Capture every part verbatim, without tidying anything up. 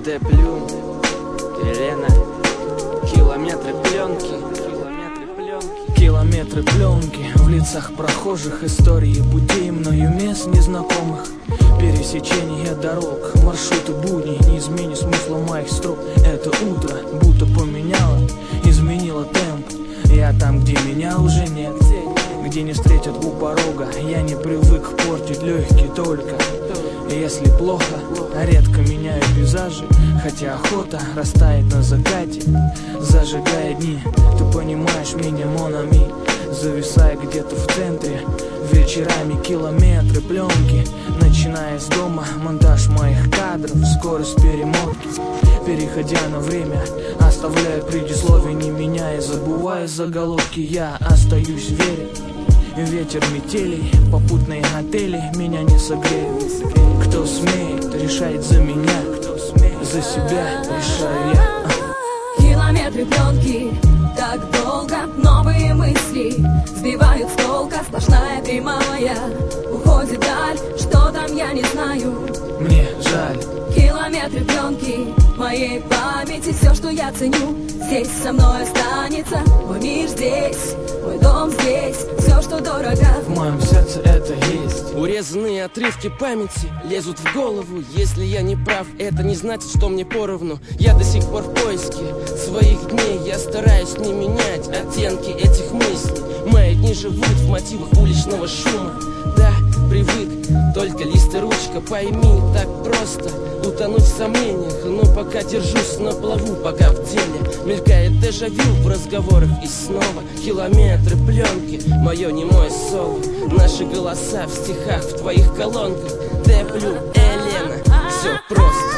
Д Плюм, Елена. Километры пленки, километры пленки, километры пленки в лицах прохожих, истории путей мною мест незнакомых, пересечение дорог, маршруты будней, не измени смысла моих строк. Это утро будто поменяло, изменило темп. Я там, где меня уже нет, где не встретят у порога. Я не привык портить легкие только если плохо, редко меняю пейзажи, хотя охота растает на закате, зажигая дни. Ты понимаешь меня, mon ami, зависая где-то в центре. Вечерами километры пленки, начиная с дома, монтаж моих кадров, скорость перемотки, переходя на время, оставляя предисловие, не меняя, забывая заголовки. Я остаюсь верен. Ветер метелей, попутные отели меня не согреют. Кто смеет, решает за меня, за себя решаю я. Километры пленки, так долго новые мысли сбивают с толка, сплошная прямая уходит даль, что там я не знаю. Мне жаль. Километры пленки моей памяти, все, что я ценю, здесь со мной останется. Мой мир здесь, мой дом здесь, все, что дорого в моем сердце, это есть. Урезанные отрывки памяти лезут в голову. Если я не прав, это не значит, что мне поровну. Я до сих пор в поиске своих дней. Я стараюсь не менять оттенки этих мыслей. Мои дни живут в мотивах уличного шума. Да, привык, только лист и ручка. Пойми, так просто утонуть в сомнениях. Но пока держусь на плаву, пока в деле мелькает дежавю в разговорах. И снова километры пленки, мое немое соло, наши голоса в стихах, в твоих колонках. Д Плюм, Елена, все просто.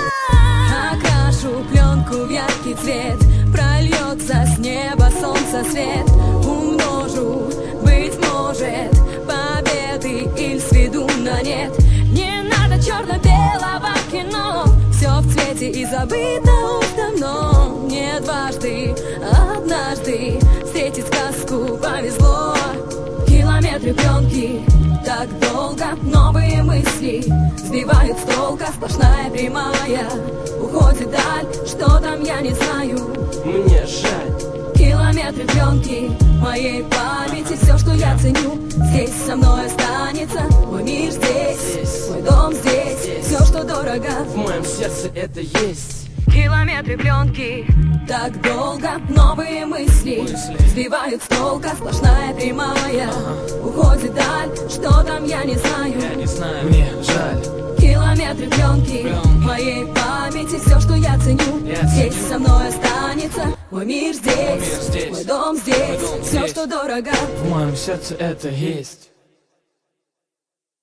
Окрашу пленку в яркий цвет, прольется с неба солнца свет. Умножу, быть может, победы или сведу на нет. Не надо черно-белого кино, все в цвете и забыто уж давно. Мне дважды, однажды встретить сказку повезло. Километры пленки, так долго новые мысли сбивают с толка, сплошная прямая уходит даль, что там я не знаю. Мне жаль. Километры пленки моей памяти, все, что я ценю, здесь со мной останется. Мой мир здесь, здесь. Мой дом здесь, здесь, все, что дорого в моем сердце, это есть. Километры пленки, так долго новые мысли, мысли сбивают с толка, сплошная прямая ага. уходит даль, что там я не знаю. Я не знаю, мне жаль. Километры пленки, пленки моей памяти, все, что я ценю, я здесь ценю. Со мной останется. Мой мир здесь, мой, мир здесь. Мой дом здесь, мой дом все, здесь. Что дорого в моем сердце, это есть.